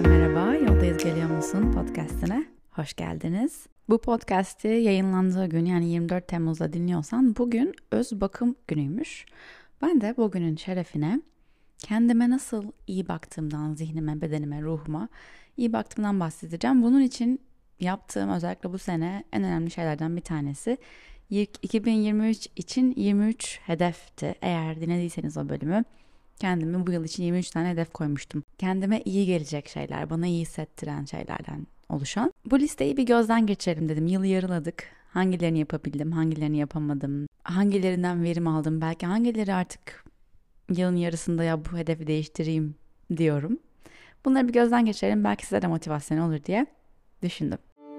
Herkese merhaba, Yoldayız Geliyor Musun podcastine hoş geldiniz. Bu podcast'i yayınlandığı gün yani 24 Temmuz'da dinliyorsan bugün öz bakım günüymüş. Ben de bugünün şerefine kendime nasıl iyi baktığımdan, zihnime, bedenime, ruhuma iyi baktığımdan bahsedeceğim. Bunun için yaptığım özellikle bu sene en önemli şeylerden bir tanesi 2023 için 23 hedefti. Eğer dinlediyseniz o bölümü kendime bu yıl için 23 tane hedef koymuştum. Kendime iyi gelecek şeyler, bana iyi hissettiren şeylerden oluşan. Bu listeyi bir gözden geçirelim dedim. Yılı yarıladık. Hangilerini yapabildim, hangilerini yapamadım, hangilerinden verim aldım, belki hangileri artık yılın yarısında ya bu hedefi değiştireyim diyorum. Bunları bir gözden geçirelim, belki size de motivasyon olur diye düşündüm.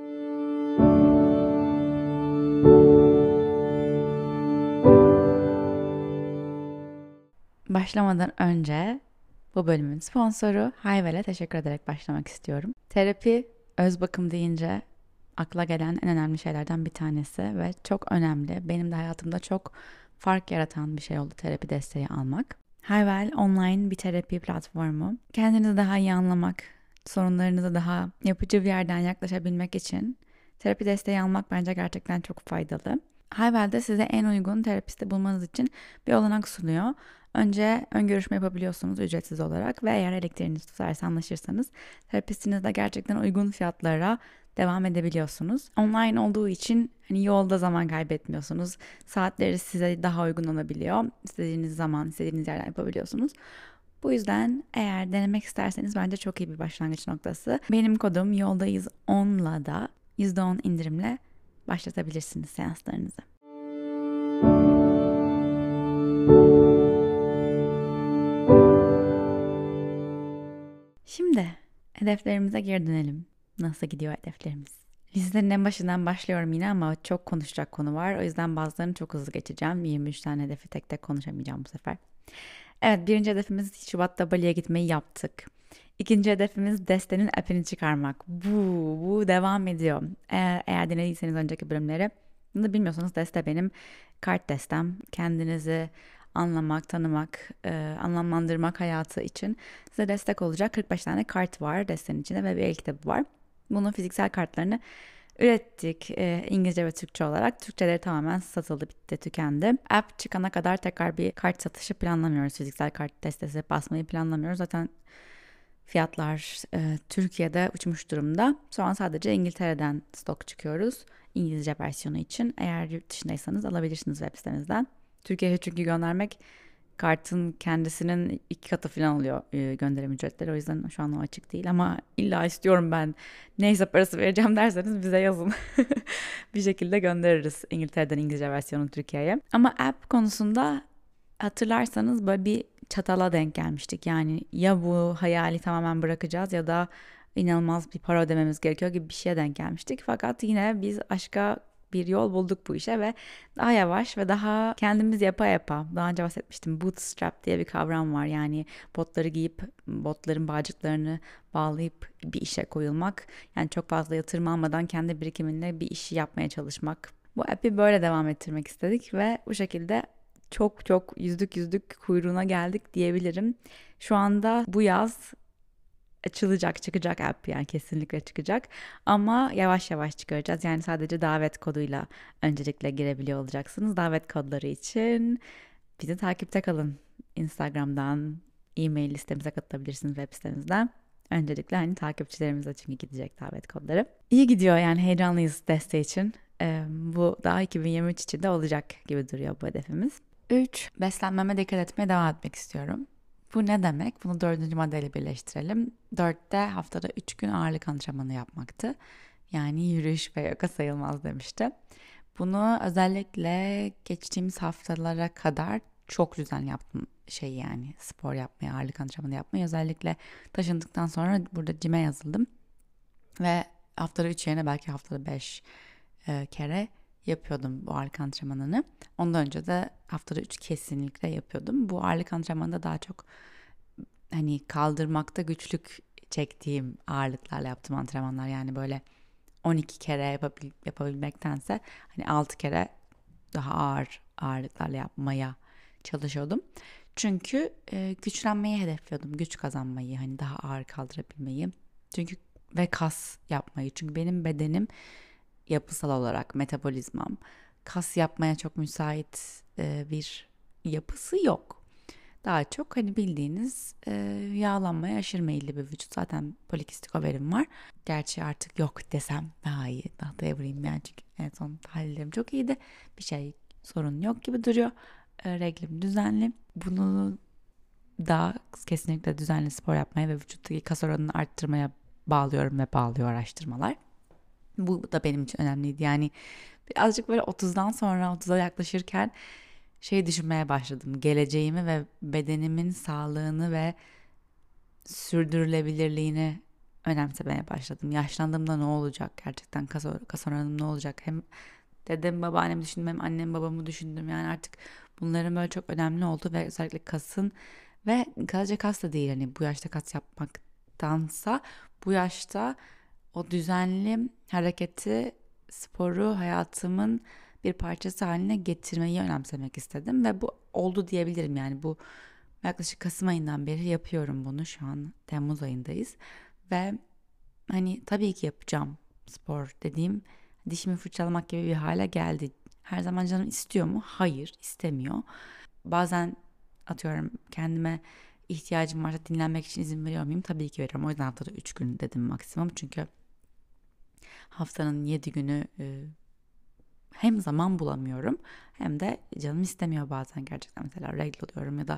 Başlamadan önce bu bölümün sponsoru Hayvel'e teşekkür ederek başlamak istiyorum. Terapi, öz bakım deyince akla gelen en önemli şeylerden bir tanesi ve çok önemli. Benim de hayatımda çok fark yaratan bir şey oldu terapi desteği almak. Hayvel online bir terapi platformu. Kendinizi daha iyi anlamak, sorunlarınıza daha yapıcı bir yerden yaklaşabilmek için terapi desteği almak bence gerçekten çok faydalı. Hayvel'de size en uygun terapisti bulmanız için bir olanak sunuyor. Önce ön görüşme yapabiliyorsunuz ücretsiz olarak ve eğer elektriğiniz tutarsa anlaşırsanız terapistinizle gerçekten uygun fiyatlara devam edebiliyorsunuz. Online olduğu için hani yolda zaman kaybetmiyorsunuz. Saatleri size daha uygun olabiliyor. İstediğiniz zaman, istediğiniz yerden yapabiliyorsunuz. Bu yüzden eğer denemek isterseniz bence çok iyi bir başlangıç noktası. Benim kodum yoldayız10'la da %10 indirimle başlatabilirsiniz seanslarınızı. Şimdi hedeflerimize geri dönelim. Nasıl gidiyor hedeflerimiz? Listenin en başından başlıyorum yine ama çok konuşacak konu var. O yüzden bazılarını çok hızlı geçeceğim. 23 tane hedefi tek tek konuşamayacağım bu sefer. Evet, birinci hedefimiz Şubat'ta Bali'ye gitmeyi yaptık. İkinci hedefimiz Deste'nin app'ini çıkarmak. Bu devam ediyor. Eğer dinlediyseniz önceki bölümleri, bunu da bilmiyorsanız Deste benim kart destem. Kendinizi anlamak, tanımak, anlamlandırmak hayatı için size destek olacak 45 tane kart var Deste'nin içinde ve bir el kitabı var. Bunun fiziksel kartlarını ürettik İngilizce ve Türkçe olarak. Türkçeleri tamamen satıldı, bitti, tükendi. App çıkana kadar tekrar bir kart satışı planlamıyoruz. Fiziksel kart destesi basmayı planlamıyoruz. Zaten fiyatlar Türkiye'de uçmuş durumda. Şu an sadece İngiltere'den stok çıkıyoruz İngilizce versiyonu için. Eğer yurt dışındaysanız alabilirsiniz web sitemizden. Türkiye'ye çünkü göndermek kartın kendisinin 2 katı falan oluyor gönderim ücretleri. O yüzden şu an o açık değil ama illa istiyorum ben neyse parası vereceğim derseniz bize yazın. Bir şekilde göndeririz İngiltere'den İngilizce versiyonu Türkiye'ye. Ama app konusunda hatırlarsanız böyle bir çatala denk gelmiştik. Yani ya bu hayali tamamen bırakacağız ya da inanılmaz bir para ödememiz gerekiyor gibi bir şeye denk gelmiştik. Fakat yine biz aşka bir yol bulduk bu işe ve daha yavaş ve daha kendimiz yapa daha önce bahsetmiştim, bootstrap diye bir kavram var. Yani botları giyip botların bağcıklarını bağlayıp bir işe koyulmak, yani çok fazla yatırım almadan kendi birikiminle bir işi yapmaya çalışmak. Bu app'i böyle devam ettirmek istedik ve bu şekilde çok yüzdük kuyruğuna geldik diyebilirim. Şu anda bu yaz çıkacak app, yani kesinlikle çıkacak ama yavaş yavaş çıkaracağız. Yani sadece davet koduyla öncelikle girebiliyor olacaksınız. Davet kodları için bizi takipte kalın. Instagram'dan, e-mail listemize katılabilirsiniz, web sitemizden. Öncelikle hani takipçilerimize çünkü gidecek davet kodları. İyi gidiyor, yani heyecanlıyız desteği için. Bu daha 2023 için de olacak gibi duruyor bu hedefimiz. 3. Beslenmeme dikkat etmeye devam etmek istiyorum. Bu ne demek? Bunu 4. maddeyle birleştirelim. 4'te haftada 3 gün ağırlık antrenmanı yapmaktı. Yani yürüyüş ve yoga sayılmaz demişti. Bunu özellikle geçtiğimiz haftalara kadar çok düzenli yaptım, yani spor yapmayı, ağırlık antrenmanı yapmayı. Özellikle taşındıktan sonra burada cime yazıldım. Ve haftada 3 yerine belki haftada 5 kere yapıyordum bu ağırlık antrenmanını. Ondan önce de haftada 3 kesinlikle yapıyordum. Bu ağırlık antrenmanında daha çok hani kaldırmakta güçlük çektiğim ağırlıklarla yaptığım antrenmanlar. Yani böyle 12 kere yapabilmektense hani 6 kere daha ağır ağırlıklarla yapmaya çalışıyordum. Çünkü güçlenmeyi hedefliyordum. Güç kazanmayı, hani daha ağır kaldırabilmeyi, Çünkü ve kas yapmayı. Çünkü benim bedenim yapısal olarak metabolizmam kas yapmaya çok müsait bir yapısı yok. Daha çok hani bildiğiniz yağlanmaya aşırı meyilli bir vücut. Zaten polikistik overim var. Gerçi artık yok desem daha iyi. Tahtaya vurayım yani, çünkü en son tahlillerim çok iyiydi. Bir şey sorun yok gibi duruyor. Reglim düzenli. Bunu da kesinlikle düzenli spor yapmaya ve vücuttaki kas oranını arttırmaya bağlıyorum ve bağlıyor araştırmalar. Bu da benim için önemliydi. Yani birazcık böyle 30'dan sonra 30'a yaklaşırken şey düşünmeye başladım. Geleceğimi ve bedenimin sağlığını ve sürdürülebilirliğini önemsemeye başladım. Yaşlandığımda ne olacak? Gerçekten kas oranım ne olacak? Hem dedem babaannemi düşündüm, hem annem babamı düşündüm. Yani artık bunların böyle çok önemli oldu ve özellikle kasın, ve sadece kas da değil, hani bu yaşta kas yapmaktansa bu yaşta o düzenli hareketi, sporu hayatımın bir parçası haline getirmeyi önemsemek istedim ve bu oldu diyebilirim. Yani bu yaklaşık Kasım ayından beri yapıyorum bunu. Şu an Temmuz ayındayız ve hani tabii ki yapacağım spor dediğim, dişimi fırçalamak gibi bir hale geldi. Her zaman canım istiyor mu? Hayır, istemiyor. Bazen atıyorum kendime ihtiyacım varsa dinlenmek için izin veriyor muyum? Tabii ki veriyorum. O yüzden haftada 3 gün dedim maksimum. Çünkü haftanın 7 günü hem zaman bulamıyorum hem de canım istemiyor bazen, gerçekten mesela regl oluyorum ya da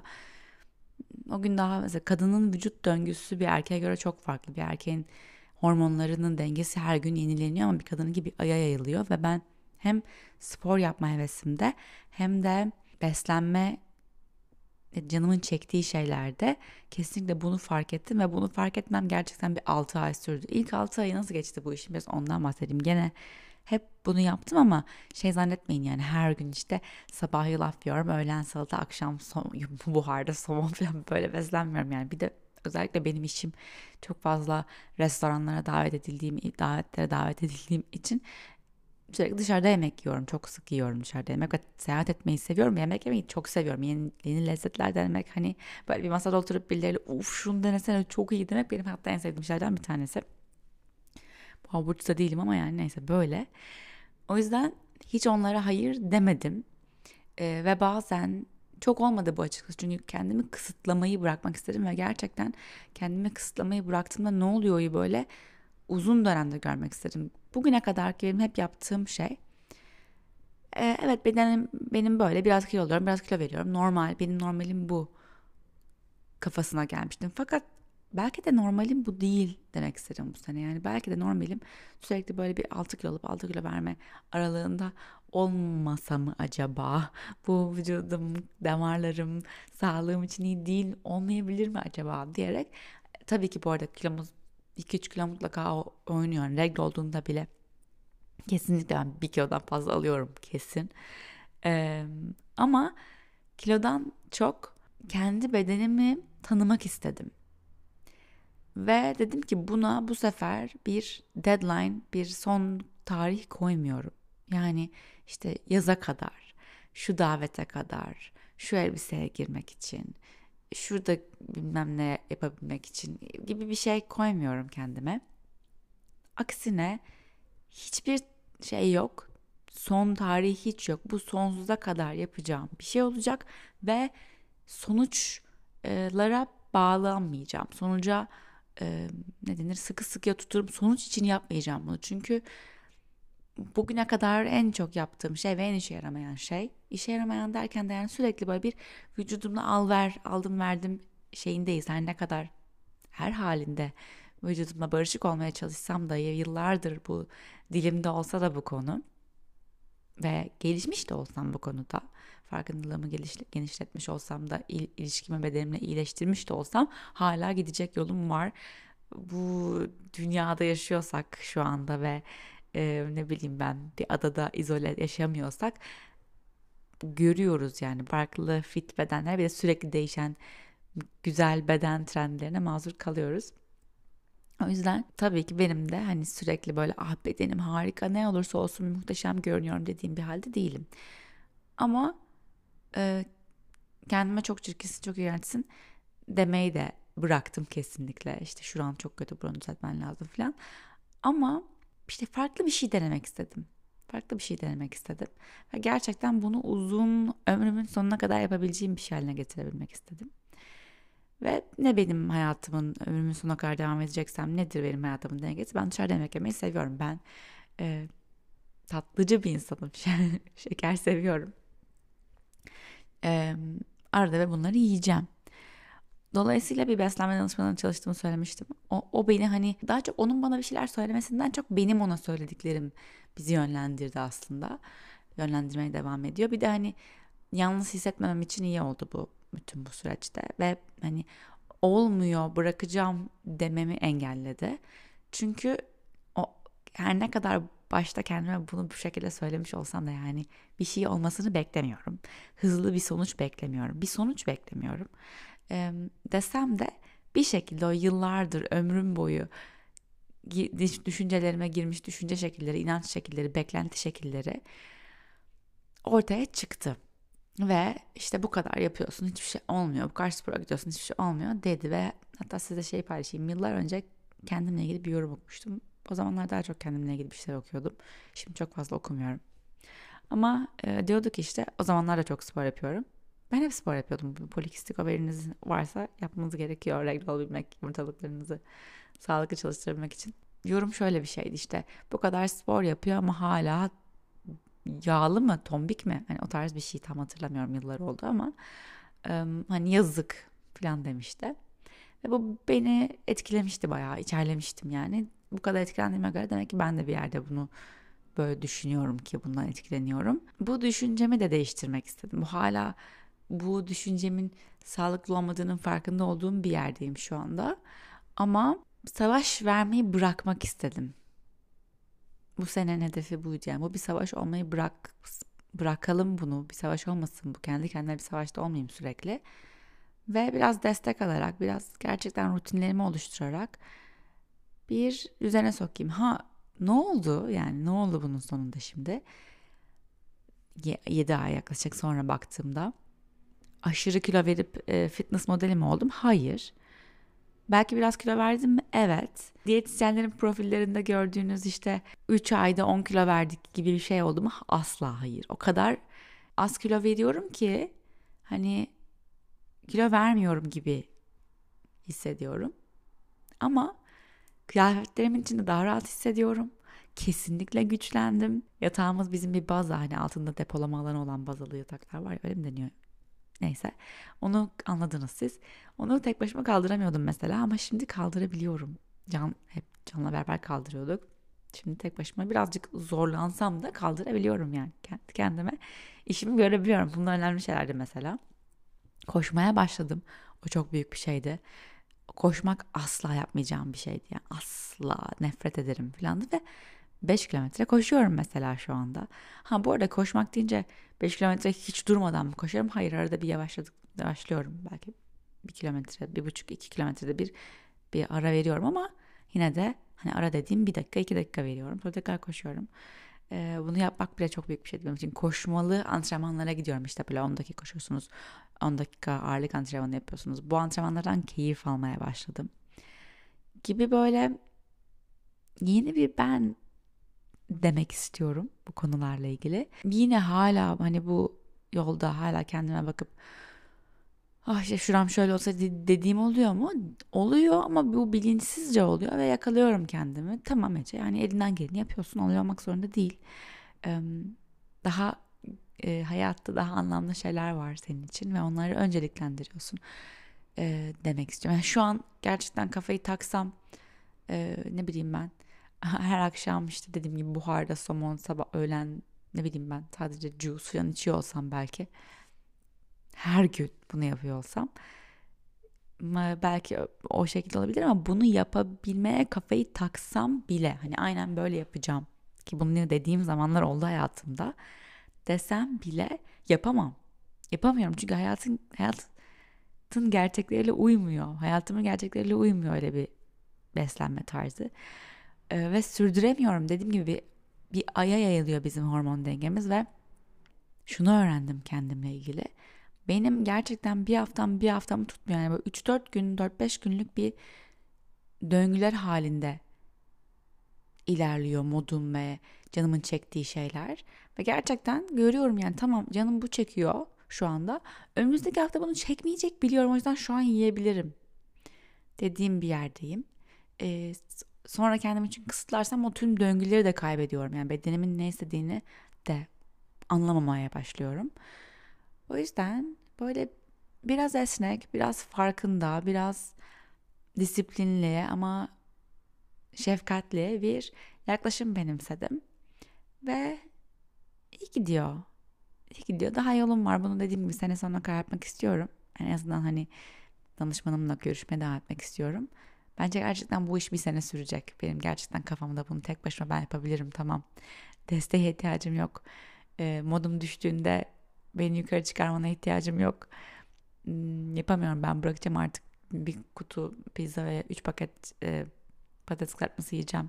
o gün daha mesela kadının vücut döngüsü bir erkeğe göre çok farklı. Bir erkeğin hormonlarının dengesi her gün yenileniyor ama bir kadının gibi aya yayılıyor ve ben hem spor yapma hevesimde hem de beslenme canımın çektiği şeylerde kesinlikle bunu fark ettim ve bunu fark etmem gerçekten bir 6 ay sürdü. İlk 6 ayı nasıl geçti bu işin, biraz ondan bahsedeyim. Gene hep bunu yaptım ama şey zannetmeyin, yani her gün işte sabah yulaf yiyorum, öğlen salata, akşam buharda somon falan, böyle beslenmiyorum yani. Bir de özellikle benim işim çok fazla restoranlara davetlere davet edildiğim için sürekli dışarıda yemek yiyorum. Çok sık yiyorum dışarıda yemek ve seyahat etmeyi seviyorum. Yemek yemeyi çok seviyorum. Yeni lezzetler denemek, hani böyle bir masada oturup birileriyle uf şunu denesene çok iyi demek benim hatta en sevdiğim şeylerden bir tanesi. Bu burç da değilim ama yani neyse böyle. O yüzden hiç onlara hayır demedim. Ve bazen çok olmadı bu açıkçası. Çünkü kendimi kısıtlamayı bırakmak istedim ve gerçekten kendimi kısıtlamayı bıraktığımda ne oluyor böyle uzun dönemde görmek istedim. Bugüne kadar ki benim hep yaptığım şey, evet benim böyle biraz kilo alıyorum, biraz kilo veriyorum. Normal, benim normalim bu kafasına gelmiştim. Fakat belki de normalim bu değil demek istedim bu sene. Yani belki de normalim sürekli böyle bir 6 kilo alıp 6 kilo verme aralığında olmasa mı acaba? Bu vücudum, damarlarım, sağlığım için iyi değil olmayabilir mi acaba diyerek. Tabii ki bu arada kilomuz 2-3 kilo mutlaka oynuyor. Yani regl olduğunda bile kesinlikle ben 1 kilodan fazla alıyorum kesin. Ee, Ama kilodan çok kendi bedenimi tanımak istedim. Ve dedim ki buna bu sefer bir deadline, bir son tarih koymuyorum. Yani işte yaza kadar, şu davete kadar, şu elbiseye girmek için, şurada bilmem ne yapabilmek için gibi bir şey koymuyorum kendime. Aksine hiçbir şey yok. Son tarihi hiç yok. Bu sonsuza kadar yapacağım bir şey olacak ve sonuçlara bağlanmayacağım. Sonuca ne denir, sıkı sıkıya tuturum. Sonuç için yapmayacağım bunu. Çünkü bugüne kadar en çok yaptığım şey ve en işe yaramayan şey. İşe yaramayan derken de yani sürekli böyle bir vücudumla al ver, aldım verdim şeyindeyiz. Her ne kadar her halinde vücudumla barışık olmaya çalışsam da yıllardır bu dilimde olsa da bu konu ve gelişmiş de olsam bu konuda, farkındalığımı genişletmiş olsam da ilişkimi bedenimle iyileştirmiş de olsam hala gidecek yolum var. Bu dünyada yaşıyorsak şu anda ve ne bileyim ben bir adada izole yaşamıyorsak görüyoruz yani farklı fit bedenler, bir de sürekli değişen güzel beden trendlerine mazur kalıyoruz. O yüzden tabii ki benim de hani sürekli böyle ah bedenim harika, ne olursa olsun muhteşem görünüyorum dediğim bir halde değilim. Ama e, kendime çok çirkinsin, çok iğrençsin demeyi de bıraktım kesinlikle. İşte şuran çok kötü, buranı düzeltmen lazım falan. Ama işte farklı bir şey denemek istedim. Farklı bir şey denemek istedim. Ve gerçekten bunu uzun ömrümün sonuna kadar yapabileceğim bir şey haline getirebilmek istedim. Ve ne benim hayatımın ömrümün sonuna kadar devam edeceksem nedir benim hayatımın dengesi? Ben dışarıda yemek yemeyi seviyorum. Ben tatlıcı bir insanım. Şeker seviyorum. E, Arada ve bunları yiyeceğim. Dolayısıyla bir beslenme danışmanına çalıştığımı söylemiştim. O beni hani daha çok onun bana bir şeyler söylemesinden çok benim ona söylediklerim bizi yönlendirdi aslında. Yönlendirmeye devam ediyor. Bir de hani yalnız hissetmemem için iyi oldu bu bütün bu süreçte ve hani olmuyor bırakacağım dememi engelledi. Çünkü o her ne kadar başta kendime bunu bu şekilde söylemiş olsam da yani bir şey olmasını beklemiyorum. Hızlı bir sonuç beklemiyorum. Bir sonuç beklemiyorum. Desem de bir şekilde o yıllardır ömrüm boyu düşüncelerime girmiş düşünce şekilleri, inanç şekilleri, beklenti şekilleri ortaya çıktı. Ve işte bu kadar yapıyorsun hiçbir şey olmuyor. Bu kadar spora gidiyorsun hiçbir şey olmuyor dedi ve hatta size şey paylaşayım. Yıllar önce kendimle ilgili bir yorum okumuştum. O zamanlar daha çok kendimle ilgili bir şeyler okuyordum. Şimdi çok fazla okumuyorum. Ama diyordu ki işte o zamanlar da çok spor yapıyorum. Ben hep spor yapıyordum. Polikistik haberiniz varsa yapmanız gerekiyor. Regl olabilmek, yumurtalıklarınızı sağlıklı çalıştırabilmek için. Yorum şöyle bir şeydi işte. Bu kadar spor yapıyor ama hala yağlı mı, tombik mi? Hani o tarz bir şey tam hatırlamıyorum yıllar oldu ama hani yazık falan demişti. Ve bu beni etkilemişti bayağı, içerlemiştim yani. Bu kadar etkilendiğime göre demek ki ben de bir yerde bunu böyle düşünüyorum ki bundan etkileniyorum. Bu düşüncemi de değiştirmek istedim. Bu düşüncemin sağlıklı olmadığının farkında olduğum bir yerdeyim şu anda. Ama savaş vermeyi bırakmak istedim. Bu senenin hedefi buydu yani. Bu bir savaş olmayı bırakalım bunu. Bir savaş olmasın bu. Kendi kendine bir savaşta olmayayım sürekli. Ve biraz destek alarak, biraz gerçekten rutinlerimi oluşturarak bir düzene sokayım. Ha ne oldu? Yani ne oldu bunun sonunda şimdi? 7 ay yaklaşık sonra baktığımda aşırı kilo verip fitness modeli mi oldum? Hayır. Belki biraz kilo verdim mi? Evet. Diyetisyenlerin profillerinde gördüğünüz işte 3 ayda 10 kilo verdik gibi bir şey oldu mu? Asla hayır. O kadar az kilo veriyorum ki hani kilo vermiyorum gibi hissediyorum. Ama kıyafetlerimin içinde daha rahat hissediyorum. Kesinlikle güçlendim. Yatağımız bizim bir baza hani altında depolama alanı olan bazalı yataklar var ya öyle mi deniyor? Neyse onu anladınız siz. Onu tek başıma kaldıramıyordum mesela ama şimdi kaldırabiliyorum. Hep Can'la beraber kaldırıyorduk. Şimdi tek başıma birazcık zorlansam da kaldırabiliyorum yani kendi kendime. İşimi görebiliyorum. Bunlar önemli şeylerdi mesela. Koşmaya başladım. O çok büyük bir şeydi. Koşmak asla yapmayacağım bir şeydi yani asla nefret ederim falandı ve 5 kilometre koşuyorum mesela şu anda. Ha bu arada koşmak deyince 5 kilometre hiç durmadan mı koşuyorum? Hayır arada bir yavaşlıyorum belki 1 kilometre, 1,5-2 kilometrede bir ara veriyorum ama yine de hani ara dediğim 1 dakika 2 dakika veriyorum. Sonra tekrar koşuyorum. Bunu yapmak bile çok büyük bir şey benim için. Koşmalı antrenmanlara gidiyorum işte böyle 10 dakika koşuyorsunuz. 10 dakika ağırlık antrenmanı yapıyorsunuz. Bu antrenmanlardan keyif almaya başladım. Gibi böyle yeni bir ben demek istiyorum bu konularla ilgili. Yine hala hani bu yolda hala kendime bakıp ah işte şuram şöyle olsa dediğim oluyor mu? Oluyor ama bu bilinçsizce oluyor ve yakalıyorum kendimi. Tamam Ece yani elinden geleni yapıyorsun oluyor olmak zorunda değil. Ee, Daha hayatta daha anlamlı şeyler var senin için ve onları önceliklendiriyorsun demek istiyorum. Yani şu an gerçekten kafayı taksam ne bileyim ben her akşam işte dediğim gibi buharda somon sabah öğlen ne bileyim ben sadece juice falan içiyor olsam belki her gün bunu yapıyor olsam belki o şekilde olabilir ama bunu yapabilmeye kafayı taksam bile hani aynen böyle yapacağım ki bunu dediğim zamanlar oldu hayatımda desem bile yapamam. Yapamıyorum çünkü hayatın gerçekleriyle uymuyor. Hayatımın gerçekleriyle uymuyor öyle bir beslenme tarzı. Ve sürdüremiyorum. Dediğim gibi bir aya yayılıyor bizim hormon dengemiz ve şunu öğrendim kendimle ilgili. benim gerçekten bir haftamı tutmuyor. Yani böyle 3-4 gün, 4-5 günlük bir döngüler halinde ilerliyor modum ve canımın çektiği şeyler. Ve gerçekten görüyorum yani tamam canım bu çekiyor şu anda. Önümüzdeki hafta bunu çekmeyecek biliyorum, o yüzden şu an yiyebilirim dediğim bir yerdeyim. Sonra kendim için kısıtlarsam o tüm döngüleri de kaybediyorum. Yani bedenimin ne istediğini de anlamamaya başlıyorum. O yüzden böyle biraz esnek, biraz farkında, biraz disiplinli ama şefkatli bir yaklaşım benimsedim. Ve iyi gidiyor. İyi gidiyor. Daha yolum var. Bunu dediğim gibi sene sonuna kadar yapmak istiyorum. En azından hani danışmanımla görüşmeye devam etmek istiyorum. Bence gerçekten bu iş bir sene sürecek. Benim gerçekten kafamda bunu tek başıma ben yapabilirim, tamam. Desteğe ihtiyacım yok. Modum düştüğünde beni yukarı çıkarmana ihtiyacım yok. Yapamıyorum, ben bırakacağım artık bir kutu pizza ve 3 paket patates kızartması yiyeceğim.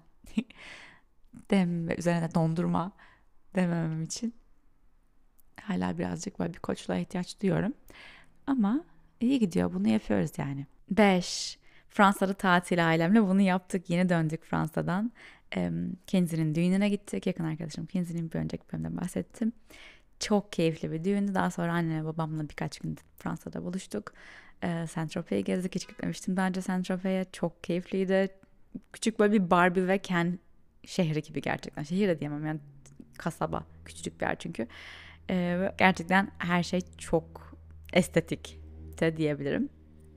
Ve üzerine dondurma dememem için. Hala birazcık böyle bir koçluğa ihtiyaç duyuyorum. Ama iyi gidiyor, bunu yapıyoruz yani. 5. Fransa'da tatil ailemle bunu yaptık. Yeni döndük Fransa'dan. Kenzie'nin düğününe gittik. Yakın arkadaşım Kenzie'nin bir önceki bölümde bahsettim. Çok keyifli bir düğündü. Daha sonra annemle babamla birkaç gün Fransa'da buluştuk. Saint-Tropez'i gezdik. Hiç gitmemiştim daha önce Saint-Tropez'e. Çok keyifliydi. Küçük böyle bir Barbie ve Ken şehri gibi gerçekten. Şehir de diyemem yani, kasaba. Küçücük bir yer çünkü. Gerçekten her şey çok estetik de diyebilirim.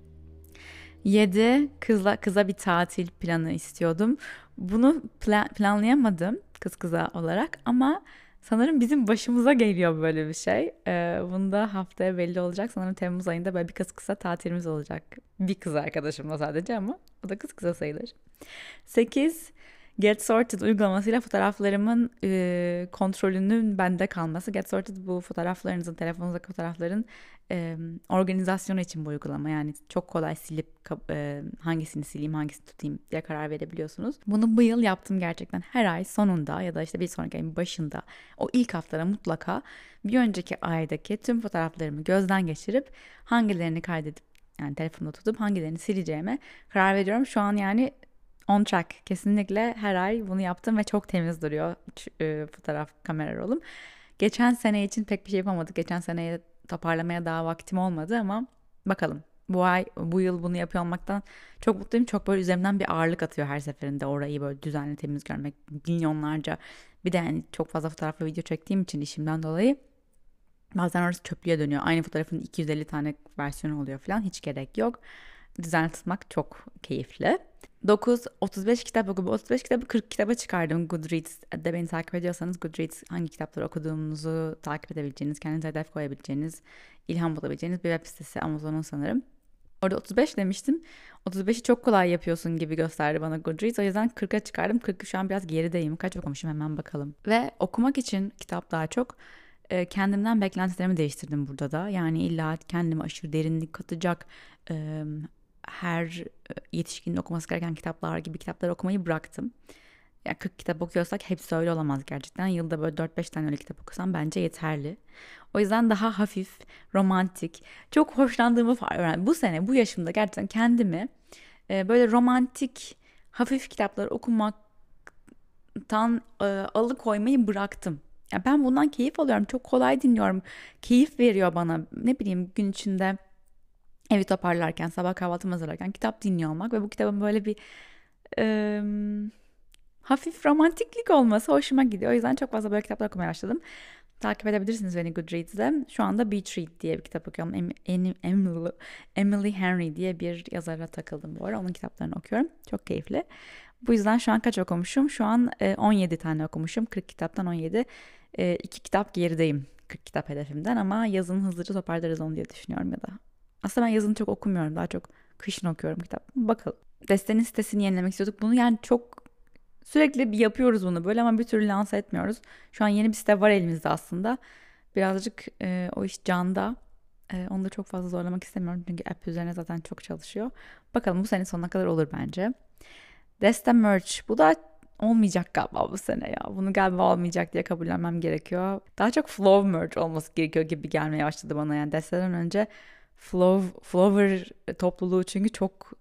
7. Kıza bir tatil planı istiyordum. Bunu planlayamadım kız kıza olarak ama sanırım bizim başımıza geliyor böyle bir şey. Bunu da haftaya belli olacak. Sanırım Temmuz ayında böyle bir kız kıza tatilimiz olacak. Bir kız arkadaşımla sadece ama o da kız kıza sayılır. 8. Get Sorted uygulamasıyla fotoğraflarımın kontrolünün bende kalması. Get Sorted bu fotoğraflarınızın, telefonunuzdaki fotoğrafların organizasyonu için bu uygulama. Yani çok kolay silip hangisini sileyim, hangisini tutayım diye karar verebiliyorsunuz. Bunu bu yıl yaptım gerçekten. Her ay sonunda ya da işte bir sonraki ayın başında o ilk haftada mutlaka bir önceki aydaki tüm fotoğraflarımı gözden geçirip hangilerini kaydedip yani telefonda tutup hangilerini sileceğime karar veriyorum. Şu an yani on track. Kesinlikle her ay bunu yaptım ve çok temiz duruyor fotoğraf kamera rolüm. Geçen sene için pek bir şey yapamadık. Geçen seneye toparlamaya daha vaktim olmadı ama bakalım. Bu yıl bunu yapıyor olmaktan çok mutluyum. Çok böyle üzerimden bir ağırlık atıyor her seferinde orayı böyle düzenli temiz görmek. Milyonlarca, bir de yani çok fazla fotoğraf ve video çektiğim için işimden dolayı bazen orası çöplüğe dönüyor. Aynı fotoğrafın 250 tane versiyonu oluyor falan. Hiç gerek yok. Düzenli tutmak çok keyifli. 9. 35 kitap oku. Bu 35 kitabı 40 kitaba çıkardım. Goodreads'de beni takip ediyorsanız Goodreads hangi kitapları okuduğunuzu takip edebileceğiniz, kendinize hedef koyabileceğiniz, ilham bulabileceğiniz bir web sitesi, Amazon'un sanırım. Orada 35 demiştim. 35'i çok kolay yapıyorsun gibi gösterdi bana Goodreads. O yüzden 40'a çıkardım. 40'ı şu an biraz gerideyim. Kaç okumuşum hemen bakalım. Ve okumak için kitap daha çok kendimden beklentilerimi değiştirdim burada da. Yani illa kendime aşırı derinlik katacak her yetişkinin okuması gereken kitaplar gibi kitapları okumayı bıraktım. Ya 40 kitap okuyorsak hepsi öyle olamaz gerçekten. Yılda böyle 4-5 tane öyle kitap okusam bence yeterli. O yüzden daha hafif, romantik, çok hoşlandığımı öğrendim. Bu sene, bu yaşımda gerçekten kendimi böyle romantik, hafif kitapları okumaktan alıkoymayı bıraktım. Ya ben bundan keyif alıyorum. Çok kolay dinliyorum. Keyif veriyor bana. Ne bileyim, gün içinde evi toparlarken, sabah kahvaltımı hazırlarken kitap dinliyor olmak ve bu kitabın böyle bir e, hafif romantiklik olması hoşuma gidiyor. O yüzden çok fazla böyle kitaplar okumaya başladım. Takip edebilirsiniz beni Goodreads'de. Şu anda Beach Read diye bir kitap okuyorum. Emily Henry diye bir yazara takıldım bu ara. Onun kitaplarını okuyorum. Çok keyifli. Bu yüzden şu an kaç okumuşum? Şu an 17 tane okumuşum. 40 kitaptan 17. 2 kitap gerideyim 40 kitap hedefimden ama yazın hızlıca toparlarız onu diye düşünüyorum ya da. Aslında ben yazın çok okumuyorum. Daha çok kışın okuyorum kitap. Bakalım. Destenin sitesini yenilemek istiyorduk. Bunu yani çok sürekli yapıyoruz bunu böyle ama bir türlü lanse etmiyoruz. Şu an yeni bir site var elimizde aslında. Birazcık o iş canda. Onu da çok fazla zorlamak istemiyorum. Çünkü app üzerine zaten çok çalışıyor. Bakalım bu sene sonuna kadar olur bence. Deste Merch. Bu da olmayacak galiba bu sene ya. Bunu galiba olmayacak diye kabullenmem gerekiyor. Daha çok flow merge olması gerekiyor gibi gelmeye başladı bana. Yani desteden önce Flower topluluğu çünkü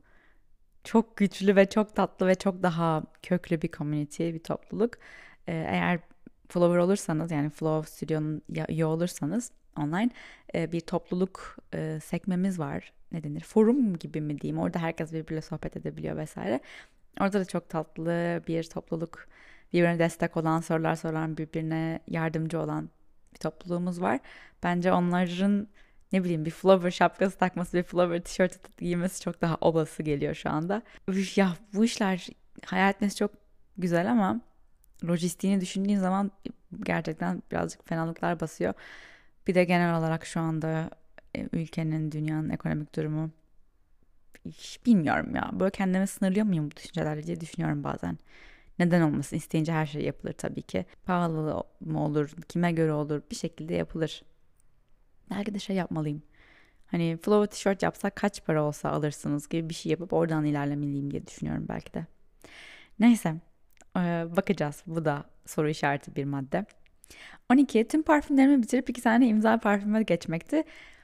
çok güçlü ve çok tatlı ve çok daha köklü bir community, bir topluluk. Eğer Flower olursanız, yani Flow Studio'nun üye olursanız online bir topluluk sekmemiz var. Ne denir? Forum gibi mi diyeyim? Orada herkes birbiriyle sohbet edebiliyor vesaire. Orada da çok tatlı bir topluluk, birbirine destek olan, sorular soran, birbirine yardımcı olan bir topluluğumuz var. Bence onların ne bileyim bir Flower şapkası takması, bir Flower tişörtü giymesi çok daha olası geliyor şu anda. Üf, ya bu işler hayal etmesi çok güzel ama lojistiğini düşündüğün zaman gerçekten birazcık fenalıklar basıyor. Bir de genel olarak şu anda ülkenin, dünyanın ekonomik durumu hiç bilmiyorum ya. Böyle kendimi sınırlıyor muyum bu düşüncelerle diye düşünüyorum bazen. Neden olmasın? İsteyince her şey yapılır tabii ki. Pahalı mı olur, kime göre olur, bir şekilde yapılır. Belki de şey yapmalıyım. Hani flow tişört yapsak kaç para olsa alırsınız gibi bir şey yapıp oradan ilerlemeliyim diye düşünüyorum belki de. Neyse, bakacağız. Bu da soru işareti bir madde. 12. Tüm parfümlerimi bitirip 2 tane imza parfüme geçmekti.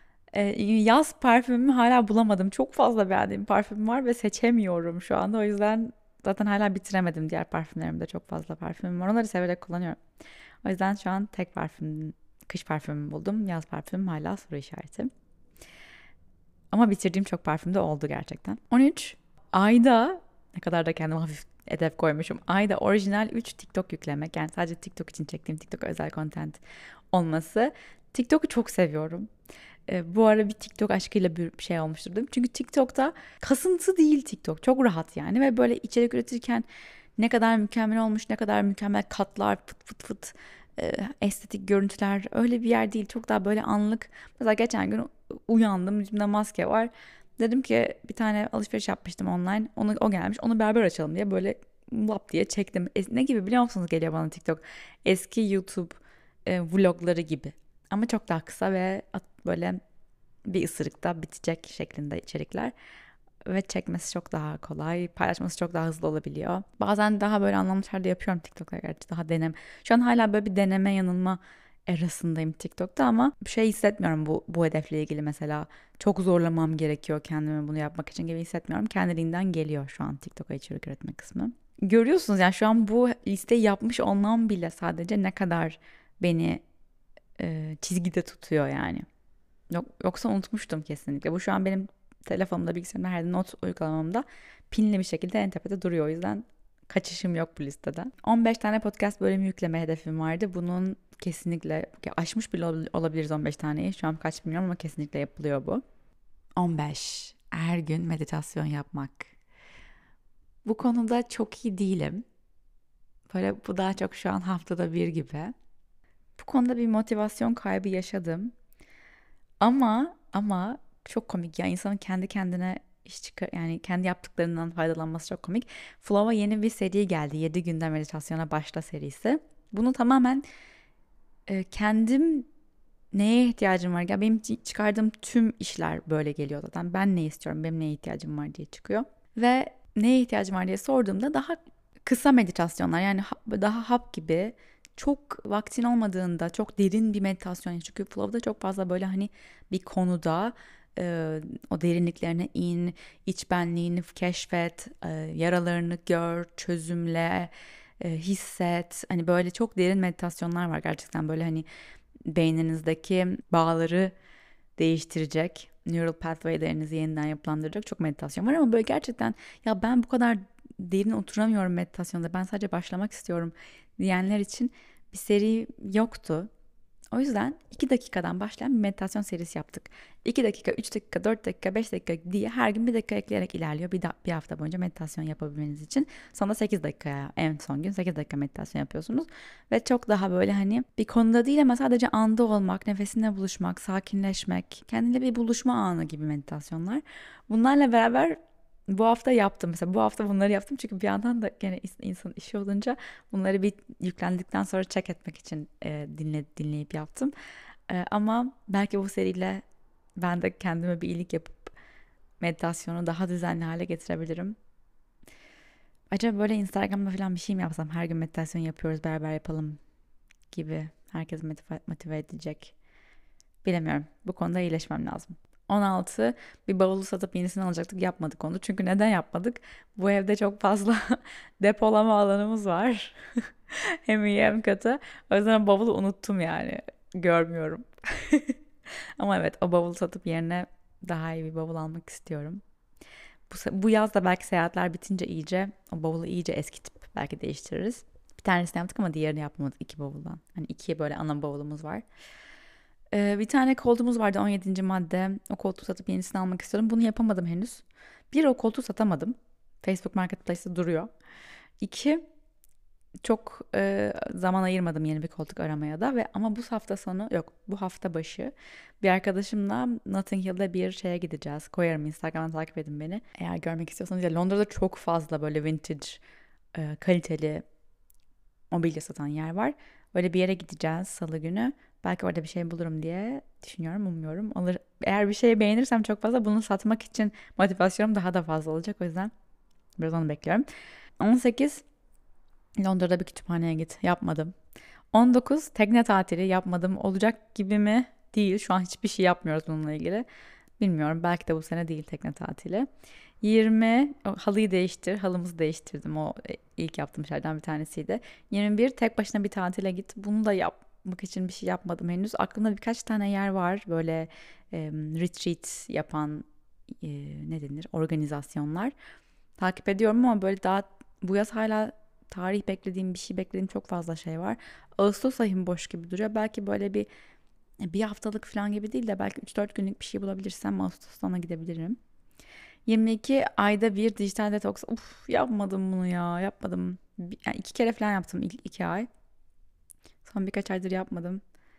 Yaz parfümümü hala bulamadım. Çok fazla beğendiğim parfüm var ve seçemiyorum şu anda. O yüzden zaten hala bitiremedim. Diğer parfümlerimde çok fazla parfümüm var. Onları severek kullanıyorum. O yüzden şu an tek parfüm, kış parfümümü buldum. Yaz parfümüm hala soru işareti. Ama bitirdiğim çok parfüm de oldu gerçekten. 13. Ayda, ne kadar da kendime hafif hedef koymuşum. Ayda orijinal 3 TikTok yüklemek. Yani sadece TikTok için çektiğim TikTok özel content olması. TikTok'u çok seviyorum. Bu ara bir TikTok aşkıyla bir şey olmuştur değil mi? Çünkü TikTok'ta kasıntı değil TikTok. Çok rahat yani ve böyle içerik üretirken ne kadar mükemmel olmuş, ne kadar mükemmel katlar, fıt fıt fıt estetik görüntüler öyle bir yer değil. Çok daha böyle anlık. Mesela geçen gün uyandım, yüzümde maske var. Dedim ki bir tane alışveriş yapmıştım online. O gelmiş. Onu beraber açalım diye böyle lap diye çektim. Ne gibi biliyor musunuz geliyor bana TikTok? Eski YouTube vlogları gibi. Ama çok daha kısa ve böyle bir ısırıkta bitecek şeklinde içerikler. Ve çekmesi çok daha kolay, paylaşması çok daha hızlı olabiliyor. Bazen daha böyle anlamlı şeyler de yapıyorum TikTok'ta, gerçi daha Şu an hala böyle bir deneme yanılma arasındayım TikTok'ta ama bir şey hissetmiyorum bu hedefle ilgili mesela. Çok zorlamam gerekiyor kendimi bunu yapmak için gibi hissetmiyorum. Kendiliğinden geliyor şu an TikTok'a içerik üretme kısmı. Görüyorsunuz yani şu an bu listeyi yapmış olmam bile sadece ne kadar beni çizgide tutuyor yani. Yoksa unutmuştum kesinlikle. Bu şu an benim telefonumda, bilgisayarımda, her not uygulamamda pinli bir şekilde en tepede duruyor. O yüzden kaçışım yok bu listeden. 15 tane podcast bölümü yükleme hedefim vardı. Bunun kesinlikle aşmış bile olabiliriz 15 taneyi. Şu an kaç bilmiyorum ama kesinlikle yapılıyor bu. 15. Her gün meditasyon yapmak. Bu konuda çok iyi değilim. Böyle bu daha çok şu an haftada bir gibi. Bu konuda bir motivasyon kaybı yaşadım. Ama çok komik ya, insanın kendi kendine iş çıkar, yani kendi yaptıklarından faydalanması çok komik. Flow'a yeni bir seri geldi. 7 günde meditasyona başla serisi. Bunu tamamen kendim neye ihtiyacım var? Ya benim çıkardığım tüm işler böyle geliyor zaten. Ben ne istiyorum? Benim neye ihtiyacım var diye çıkıyor. Ve neye ihtiyacım var diye sorduğumda daha kısa meditasyonlar, yani daha hap gibi, çok vaktin olmadığında çok derin bir meditasyon. Çünkü flow'da çok fazla böyle hani bir konuda o derinliklerine in, iç benliğini keşfet, yaralarını gör, çözümle, hisset. Hani böyle çok derin meditasyonlar var gerçekten, böyle hani beyninizdeki bağları değiştirecek, neural pathway'lerinizi yeniden yapılandıracak çok meditasyon var ama böyle gerçekten ya ben bu kadar derin oturamıyorum meditasyonda, ben sadece başlamak istiyorum diyenler için bir seri yoktu. O yüzden 2 dakikadan başlayan bir meditasyon serisi yaptık. 2 dakika, 3 dakika, 4 dakika, 5 dakika diye her gün 1 dakika ekleyerek ilerliyor. Bir hafta boyunca meditasyon yapabilmeniz için. Sonra 8 dakikaya, en son gün 8 dakika meditasyon yapıyorsunuz. Ve çok daha böyle hani bir konuda değil ama sadece anda olmak, nefesinle buluşmak, sakinleşmek, kendine bir buluşma anı gibi meditasyonlar. Bunlarla beraber bu hafta yaptım. Mesela bu hafta bunları yaptım çünkü bir yandan da gene insan işi olunca bunları bir yüklendikten sonra check etmek için dinleyip yaptım. Ama belki bu seriyle ben de kendime bir iyilik yapıp meditasyonu daha düzenli hale getirebilirim. Acaba böyle Instagram'da falan bir şey mi yapsam? Her gün meditasyon yapıyoruz, beraber yapalım gibi. Herkes motive edecek. Bilemiyorum. Bu konuda iyileşmem lazım. 16. Bir bavulu satıp yenisini alacaktık. Yapmadık onu. Çünkü neden yapmadık? Bu evde çok fazla depolama alanımız var. Hem iyi hem kötü. O yüzden bavulu unuttum yani. Görmüyorum. Ama evet, o bavulu satıp yerine daha iyi bir bavul almak istiyorum. Bu yaz da belki seyahatler bitince iyice o bavulu iyice eskitip belki değiştiririz. Bir tanesini yaptık ama diğerini yapmadık, iki bavuldan. Hani iki böyle ana bavulumuz var. Bir tane koltuğumuz vardı, 17. madde. O koltuğu satıp yenisini almak istiyorum. Bunu yapamadım henüz. Bir, o koltuğu satamadım. Facebook Marketplace'te duruyor. İki, çok zaman ayırmadım yeni bir koltuk aramaya da ve ama bu hafta sonu yok, bu hafta başı bir arkadaşımla Notting Hill'de bir şeye gideceğiz. Koyarım, Instagram'dan takip edin beni. Eğer görmek istiyorsanız, ya Londra'da çok fazla böyle vintage kaliteli mobilya satan yer var. Öyle bir yere gideceğiz salı günü. Belki orada bir şey bulurum diye düşünüyorum, umuyorum. Alır. Eğer bir şeyi beğenirsem çok fazla, bunu satmak için motivasyonum daha da fazla olacak. O yüzden biraz onu bekliyorum. 18. Londra'da bir kütüphaneye git. Yapmadım. 19. Tekne tatili yapmadım. Olacak gibi mi? Değil. Şu an hiçbir şey yapmıyoruz bununla ilgili. Bilmiyorum. Belki de bu sene değil tekne tatili. 20. Halıyı değiştir. Halımızı değiştirdim. O ilk yaptığım şeylerden bir tanesiydi. 21. Tek başına bir tatile git. Bunu da yapmak için bir şey yapmadım henüz. Aklımda birkaç tane yer var. Böyle retreat yapan ne denir? Organizasyonlar. Takip ediyorum ama böyle daha bu yaz hala tarih beklediğim, bir şey beklediğim çok fazla şey var. Ağustos ayım boş gibi duruyor. Belki böyle bir haftalık falan gibi değil de belki 3-4 günlük bir şey bulabilirsem Ağustos'ta ona gidebilirim. 22 ayda bir dijital detoks. Uf, yapmadım bunu ya. Yapmadım. Yani 2 kere falan yaptım ilk 2 ay. Son birkaç aydır yapmadım.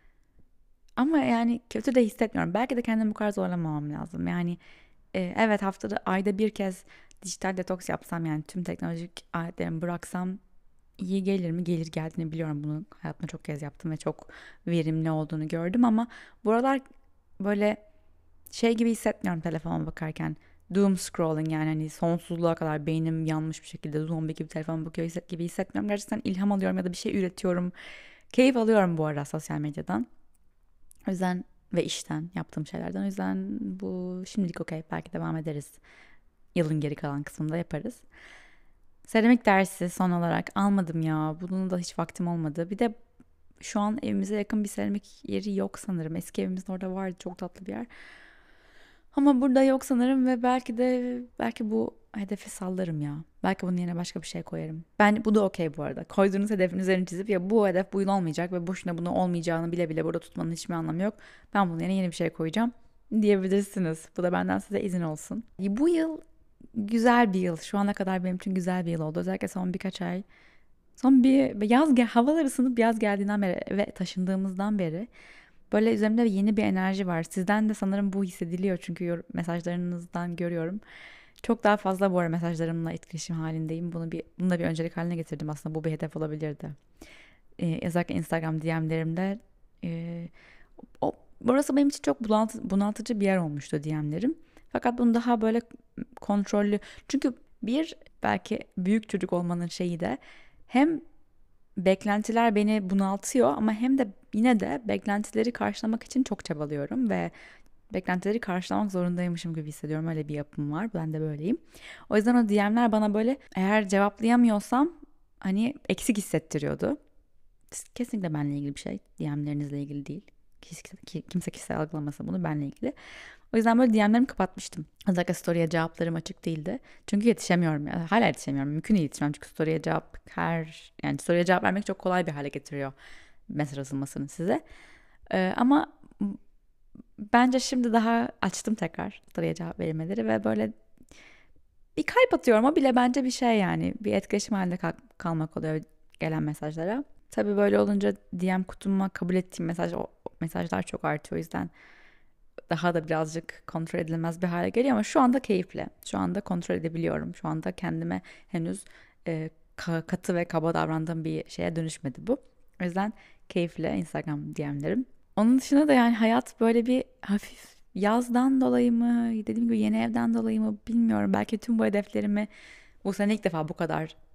Ama yani kötü de hissetmiyorum. Belki de kendimi bu kadar zorlamamam lazım. Yani evet, haftada ayda bir kez dijital detoks yapsam, yani tüm teknolojik aletlerimi bıraksam iyi gelir mi? Gelir, geldiğini biliyorum. Bunu hayatımda çok kez yaptım ve çok verimli olduğunu gördüm ama buralar böyle şey gibi hissetmiyorum telefona bakarken. Doom scrolling, yani hani sonsuzluğa kadar beynim yanmış bir şekilde zombi gibi telefona bakıyor gibi hissetmiyorum. Gerçekten ilham alıyorum ya da bir şey üretiyorum. Keyif alıyorum bu arada sosyal medyadan. O yüzden ve işten, yaptığım şeylerden. O yüzden bu şimdilik okey. Belki devam ederiz. Yılın geri kalan kısmında yaparız. Seramik dersi son olarak almadım ya. Bunun da hiç vaktim olmadı. Bir de şu an evimize yakın bir seramik yeri yok sanırım. Eski evimizin orada vardı, çok tatlı bir yer. Ama burada yok sanırım ve belki bu hedefi sallarım ya. Belki bunun yerine başka bir şey koyarım. Ben bu da okey bu arada. Koyduğunuz hedefin üzerine çizip ya bu hedef bu yıl olmayacak ve boşuna bunu olmayacağını bile bile burada tutmanın hiçbir anlamı yok. Ben bunun yerine yeni bir şey koyacağım diyebilirsiniz. Bu da benden size izin olsun. Bu yıl güzel bir yıl. Şu ana kadar benim için güzel bir yıl oldu. Özellikle son birkaç ay. Son bir havalar ısınıp yaz geldiğinden beri ve taşındığımızdan beri böyle üzerimde yeni bir enerji var. Sizden de sanırım bu hissediliyor çünkü mesajlarınızdan görüyorum. Çok daha fazla bu ara mesajlarımla etkileşim halindeyim. Bunu da bir öncelik haline getirdim aslında. Bu bir hedef olabilirdi. Özellikle Instagram DM'lerimde e, burası benim için çok bunaltıcı bir yer olmuştu DM'lerim. Fakat bunu daha böyle kontrollü. Çünkü bir, belki büyük çocuk olmanın şeyi de hem beklentiler beni bunaltıyor ama hem de yine de beklentileri karşılamak için çok çabalıyorum ve beklentileri karşılamak zorundaymışım gibi hissediyorum. Öyle bir yapım var. Ben de böyleyim. O yüzden o DM'ler bana böyle, eğer cevaplayamıyorsam hani eksik hissettiriyordu. Kesinlikle benimle ilgili bir şey. DM'lerinizle ilgili değil. Kimse kişisel algılamasın bunu, benimle ilgili. O yüzden böyle DM'lerimi kapatmıştım. Özellikle story'e cevaplarım açık değildi. Çünkü yetişemiyorum. Yani hala yetişemiyorum. Mümkün değil yetişmem. Çünkü yani story'e cevap vermek çok kolay bir hale getiriyor mesaj atılmasını size. Ama bence şimdi daha açtım tekrar story'e cevap verilmeleri ve böyle bir kalp atıyorum. O bile bence bir şey yani. Bir etkileşim halinde kalmak oluyor gelen mesajlara. Tabii böyle olunca DM kutuma kabul ettiğim mesajlar çok artıyor. O yüzden daha da birazcık kontrol edilemez bir hale geliyor ama şu anda keyifli. Şu anda kontrol edebiliyorum. Şu anda kendime henüz katı ve kaba davrandığım bir şeye dönüşmedi bu. O yüzden keyifli Instagram DM'lerim. Onun dışında da yani hayat böyle bir hafif yazdan dolayı mı, dediğim gibi yeni evden dolayı mı bilmiyorum. Belki tüm bu hedeflerimi bu sene ilk defa bu kadar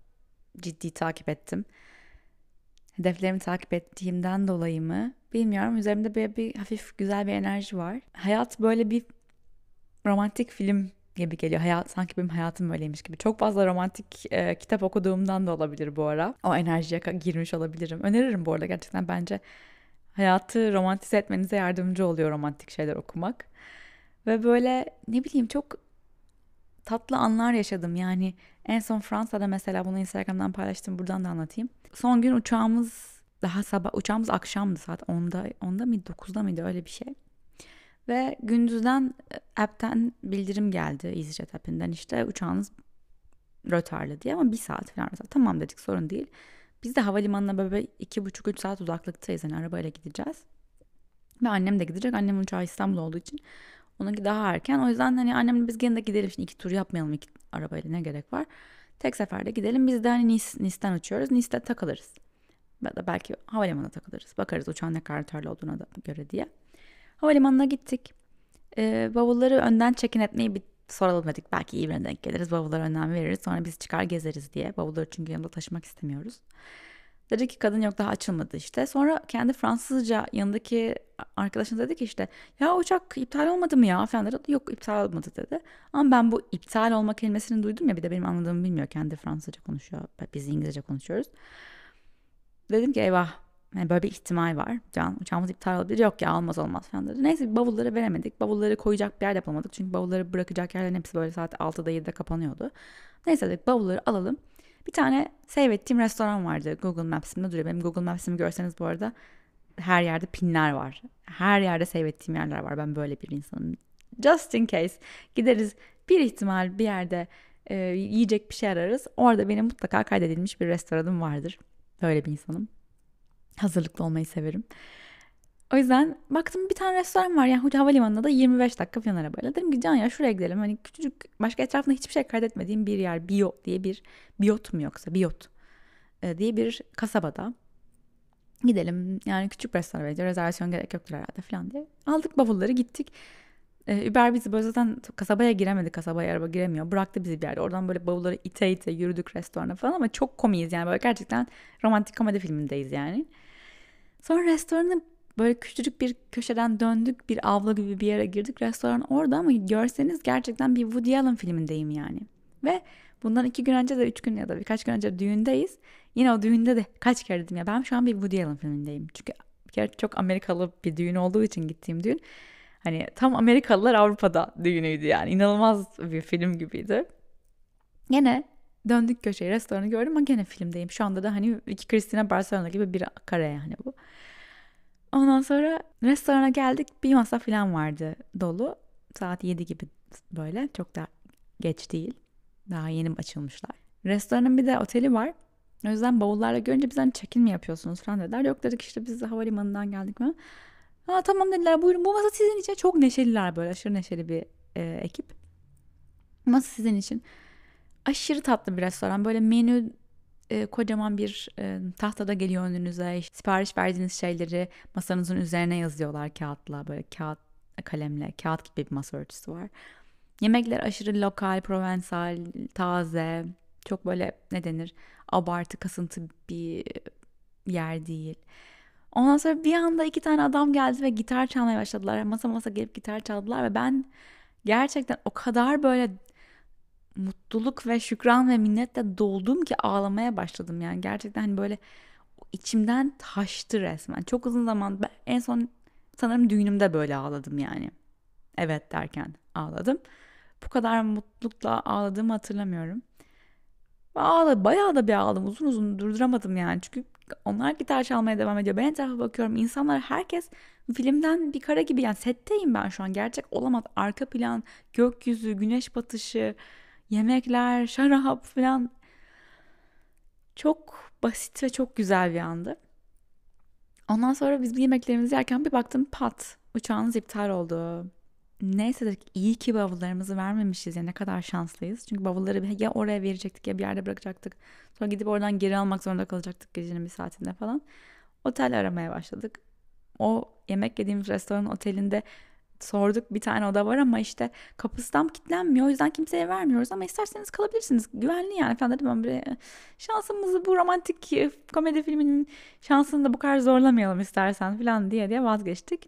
ciddi takip ettim. Hedeflerimi takip ettiğimden dolayı mı bilmiyorum. Üzerimde böyle bir hafif güzel bir enerji var. Hayat böyle bir romantik film gibi geliyor. Sanki benim hayatım böyleymiş gibi. Çok fazla romantik kitap okuduğumdan da olabilir bu ara. O enerjiye girmiş olabilirim. Öneririm bu arada, gerçekten bence hayatı romantize etmenize yardımcı oluyor romantik şeyler okumak. Ve böyle ne bileyim çok tatlı anlar yaşadım. Yani en son Fransa'da mesela, bunu Instagram'dan paylaştım, buradan da anlatayım. Son gün uçağımız akşamdı, saat 10'da mıydı 9'da mıydı, öyle bir şey. Ve gündüzden app'ten bildirim geldi, EasyJet app'inden, işte uçağınız rötarlı diye, ama bir saat falan mesela. Tamam dedik, sorun değil. Biz de havalimanına böyle 2,5-3 saat uzaklıktayız, yani arabayla gideceğiz. Ve annem de gidecek. Annemin uçağı İstanbul olduğu için onunki daha erken. O yüzden hani annemle biz gene de gidelim. Şimdi 2 tur yapmayalım iki arabayla, ne gerek var. Tek seferde gidelim. Biz de hani Nice'ten uçuyoruz. Nice'de takılırız. Ya da belki havalimanına takılırız. Bakarız uçağın ne kadar rötarlı olduğuna da göre diye. Havalimanına gittik. Bavulları önden check-in etmeyi bir soralım dedik. Belki iyi birine denk geliriz. Bavulları önden veririz. Sonra biz çıkar gezeriz diye. Bavulları çünkü yanımda taşımak istemiyoruz. Dedi ki kadın yok, daha açılmadı işte. Sonra kendi Fransızca yanındaki arkadaşına dedi ki işte ya uçak iptal olmadı mı ya falan dedi. Yok, iptal olmadı dedi. Ama ben bu iptal olma kelimesini duydum ya, bir de benim anladığımı bilmiyor. Kendi Fransızca konuşuyor. Biz İngilizce konuşuyoruz. Dedim ki eyvah. Yani böyle bir ihtimal var. Can, uçağımız iptal olabilir. Yok ya, olmaz falan dedi. Neyse, bavulları veremedik. Bavulları koyacak bir yer yapamadık. Çünkü bavulları bırakacak yerlerin hepsi böyle saat 6'da 7'de kapanıyordu. Neyse dedik, bavulları alalım. Bir tane save ettiğim restoran vardı. Google Maps'imde duruyor. Benim Google Maps'imi görseniz bu arada her yerde pinler var. Her yerde save ettiğim yerler var. Ben böyle bir insanım. Just in case gideriz, bir ihtimal bir yerde yiyecek bir şey ararız. Orada benim mutlaka kaydedilmiş bir restoranım vardır. Böyle bir insanım. Hazırlıklı olmayı severim. O yüzden baktım bir tane restoran var. Yani havalimanına da 25 dakika falan arabayla. Dedim ki Can ya şuraya gidelim. Hani küçücük, başka etrafında hiçbir şey kaydetmediğim bir yer. Biyot mu yoksa Biyot diye bir kasabada. Gidelim yani, küçük restoran, bence rezervasyon gerek yoktur herhalde falan diye. Aldık bavulları, gittik. Uber bizi böyle, zaten kasabaya giremedik. Kasabaya araba giremiyor. Bıraktı bizi bir yerde. Oradan böyle bavulları ite ite yürüdük restorana falan, ama çok komiyiz yani, böyle gerçekten romantik komedi filmindeyiz yani. Sonra restoranı böyle küçücük bir köşeden döndük. Bir avlu gibi bir yere girdik. Restoran orada, ama görseniz gerçekten bir Woody Allen filmindeyim yani. Ve bundan 2 gün önce de, 3 gün ya da birkaç gün önce düğündeyiz. Yine o düğünde de kaç kere dedim ya, ben şu an bir Woody Allen filmindeyim. Çünkü bir kere çok Amerikalı bir düğün olduğu için gittiğim düğün. Hani tam Amerikalılar Avrupa'da düğünüydü yani. İnanılmaz bir film gibiydi. Yine döndük köşeyi, restoranı gördüm ama gene filmdeyim. Şu anda da hani iki Christina Barcelona gibi bir kare yani bu. Ondan sonra restorana geldik. Bir masa falan vardı dolu. Saat 7 gibi böyle. Çok da geç değil. Daha yeni açılmışlar. Restoranın bir de oteli var. O yüzden bavullarla görünce biz hani check-in mi yapıyorsunuz falan dediler. Yok dedik, işte biz havalimanından geldik mi? Ha tamam dediler, buyurun bu masa sizin için. Çok neşeliler, böyle aşırı neşeli bir ekip. Masa sizin için. Aşırı tatlı bir restoran. Böyle menü kocaman bir tahtada geliyor önünüze. İşte sipariş verdiğiniz şeyleri masanızın üzerine yazıyorlar kağıtla. Böyle kağıt kalemle, kağıt gibi bir masa örtüsü var. Yemekler aşırı lokal, provensal, taze. Çok böyle ne denir, abartı, kasıntı bir yer değil. Ondan sonra bir anda 2 tane adam geldi ve gitar çalmaya başladılar. Masa masa gelip gitar çaldılar ve ben gerçekten o kadar böyle mutluluk ve şükran ve minnetle doldum ki ağlamaya başladım yani. Gerçekten hani böyle içimden taştı resmen. Çok uzun zaman, en son sanırım düğünümde böyle ağladım yani. Evet derken ağladım. Bu kadar mutlulukla ağladığımı hatırlamıyorum. Bayağı da bir ağladım. Uzun uzun durduramadım yani. Çünkü onlar gitar çalmaya devam ediyor. Ben etrafa bakıyorum. İnsanlar, herkes filmden bir kare gibi yani. Setteyim ben şu an. Gerçek olamaz. Arka plan, gökyüzü, güneş batışı, yemekler, şarap falan. Çok basit ve çok güzel bir andı. Ondan sonra biz bir yemeklerimizi yerken bir baktım, pat, uçağınız iptal oldu. Neyse dedik, iyi ki bavullarımızı vermemişiz ya, ne kadar şanslıyız. Çünkü bavulları ya oraya verecektik ya bir yerde bırakacaktık. Sonra gidip oradan geri almak zorunda kalacaktık gecenin bir saatinde falan. Otel aramaya başladık. O yemek yediğimiz restoranın otelinde Sorduk, bir tane oda var ama işte kapısı tam kilitlenmiyor. O yüzden kimseye vermiyoruz ama isterseniz kalabilirsiniz. Güvenli yani falan dedim. Ben böyle şansımızı bu romantik komedi filminin şansını da bu kadar zorlamayalım istersen falan diye vazgeçtik.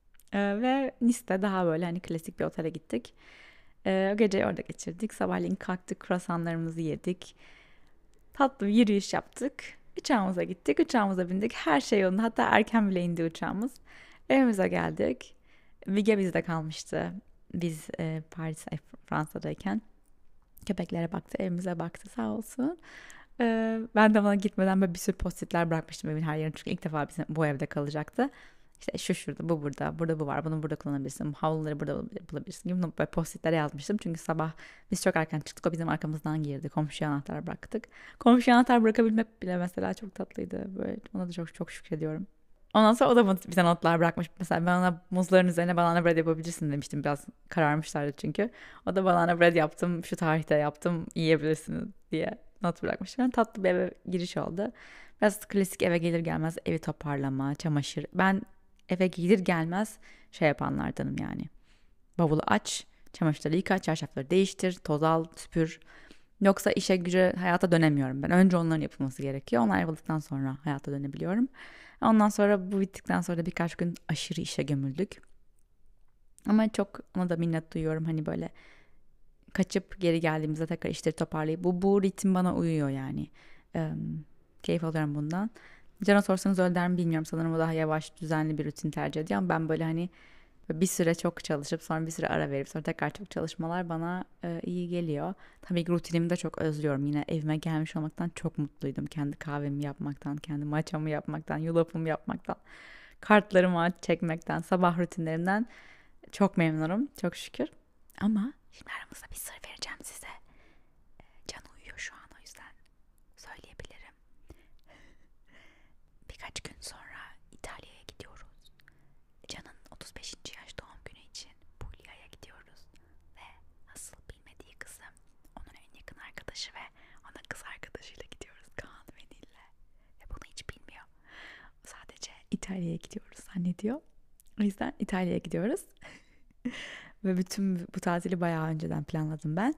Ve Nice'de daha böyle hani klasik bir otele gittik. O geceyi orada geçirdik. Sabahleyin kalktık, kruvasanlarımızı yedik. Tatlı bir yürüyüş yaptık. Uçağımıza gittik, uçağımıza bindik. Her şey yolunda. Hatta erken bile indi uçağımız. Evimize geldik. Vige bizde kalmıştı. Biz Fransa'dayken. Köpeklere baktı, evimize baktı sağ olsun. Ben de bana gitmeden böyle bir sürü postitler bırakmıştım evin her yerine. Çünkü ilk defa bizim bu evde kalacaktı. İşte şu şurada, bu burada, burada bu var, bunu burada kullanabilirsin, havluları burada bulabilirsin gibi böyle postitlere yazmıştım. Çünkü sabah biz çok erken çıktık, o bizim arkamızdan girdi. Komşuya anahtar bıraktık. Komşuya anahtar bırakabilmek bile mesela çok tatlıydı. Böyle ona da çok çok şükrediyorum. Ondan sonra o da bize notlar bırakmış. Mesela ben ona muzların üzerine banana bread yapabilirsin demiştim. Biraz kararmışlardı çünkü. O da banana bread yaptım, şu tarihte yaptım, yiyebilirsiniz diye not bırakmış. Yani tatlı bir eve giriş oldu. Biraz klasik eve gelir gelmez evi toparlama, çamaşır. Ben eve gelir gelmez şey yapanlardanım yani. Bavulu aç, çamaşırları yıka, çarşafları değiştir, toz al, süpür. Yoksa işe güce hayata dönemiyorum ben. Önce onların yapılması gerekiyor. Onlar yapıldıktan sonra hayata dönebiliyorum. Ondan sonra bu bittikten sonra da birkaç gün aşırı işe gömüldük. Ama çok ona da minnet duyuyorum. Hani böyle kaçıp geri geldiğimizde tekrar işleri toparlayıp bu ritim bana uyuyor yani. Keyif alıyorum bundan. Can'a sorsanız öyle der mi bilmiyorum. Sanırım o daha yavaş, düzenli bir rutin tercih ediyor. Ama ben böyle hani bir süre çok çalışıp sonra bir süre ara verip sonra tekrar çok çalışmalar bana iyi geliyor. Tabii ki rutinimi de çok özlüyorum. Yine evime gelmiş olmaktan çok mutluydum. Kendi kahvemi yapmaktan, kendi matchamı yapmaktan, yulafımı yapmaktan, kartlarımı çekmekten, sabah rutinlerimden çok memnunum. Çok şükür. Ama şimdi aramızda bir sır vereceğim size. Can uyuyor şu an, o yüzden söyleyebilirim. Birkaç gün sonra İtalya'ya gidiyoruz. Can'ın 35. yaş doğum günü için Puglia'ya gidiyoruz. Ve asıl bilmediği kısım onun en yakın arkadaşı ve onun kız arkadaşıyla gidiyoruz. Kaan ve Nil'le. Ve bunu hiç bilmiyor. Sadece İtalya'ya gidiyoruz zannediyor. O yüzden İtalya'ya gidiyoruz. Ve bütün bu tatili bayağı önceden planladım ben.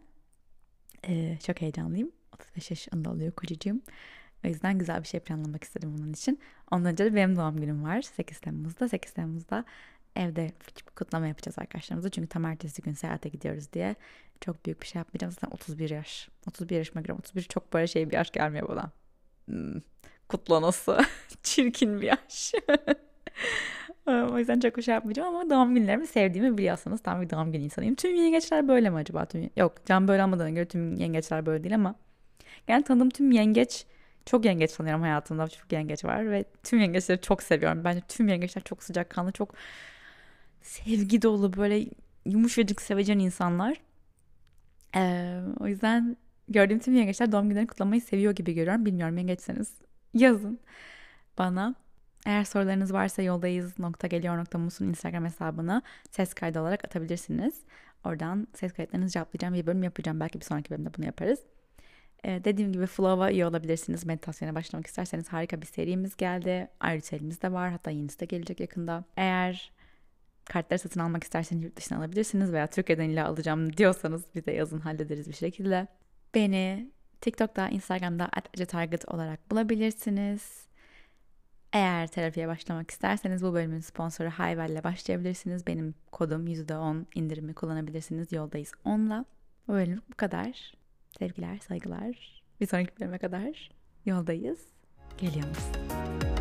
Çok heyecanlıyım. 35 yaşında oluyor kocacığım. O yüzden güzel bir şey planlamak istedim bunun için. Ondan önce de benim doğum günüm var 8 Temmuz'da. 8 Temmuz'da evde küçük bir kutlama yapacağız arkadaşlarımızla. Çünkü tam ertesi gün seyahate gidiyoruz diye. Çok büyük bir şey yapmayacağım. Zaten 31 yaş. 31 yaşıma giriyorum. 31 çok böyle şey bir yaş gelmiyor bana. Kutlanası. Çirkin bir yaş. O yüzden çok bir şey yapmayacağım ama doğum günlerimi sevdiğimi biliyorsunuz. Tam bir doğum günü insanıyım. Tüm yengeçler böyle mi acaba? Yok, Can böyle olmadığına göre tüm yengeçler böyle değil ama yani tanıdığım tüm yengeç, çok yengeç sanıyorum hayatımda, çok yengeç var ve tüm yengeçleri çok seviyorum. Bence tüm yengeçler çok sıcakkanlı, çok sevgi dolu, böyle yumuşacık, sevecen insanlar. O yüzden gördüğüm tüm yengeçler doğum günlerini kutlamayı seviyor gibi görüyorum. Bilmiyorum, yengeçseniz yazın bana. Eğer sorularınız varsa yoldayız.geliyor.mus'un Instagram hesabına ses kaydı olarak atabilirsiniz. Oradan ses kayıtlarınızı cevaplayacağım, bir bölüm yapacağım. Belki bir sonraki bölümde bunu yaparız. Dediğim gibi flow'a iyi olabilirsiniz. Meditasyona başlamak isterseniz harika bir serimiz geldi. Ayrı serimiz de var. Hatta yenisi de gelecek yakında. Eğer kartları satın almak isterseniz yurt dışına alabilirsiniz veya Türkiye'den illa alacağım diyorsanız bize yazın, hallederiz bir şekilde. Beni TikTok'ta, Instagram'da @target olarak bulabilirsiniz. Eğer terapiye başlamak isterseniz bu bölümün sponsoru Hayvel ile başlayabilirsiniz. Benim kodum %10 indirimi kullanabilirsiniz. Yoldayız 10'la. Bu bölüm bu kadar. Sevgiler, saygılar. Bir sonraki bölüme kadar yoldayız. Geliyoruz.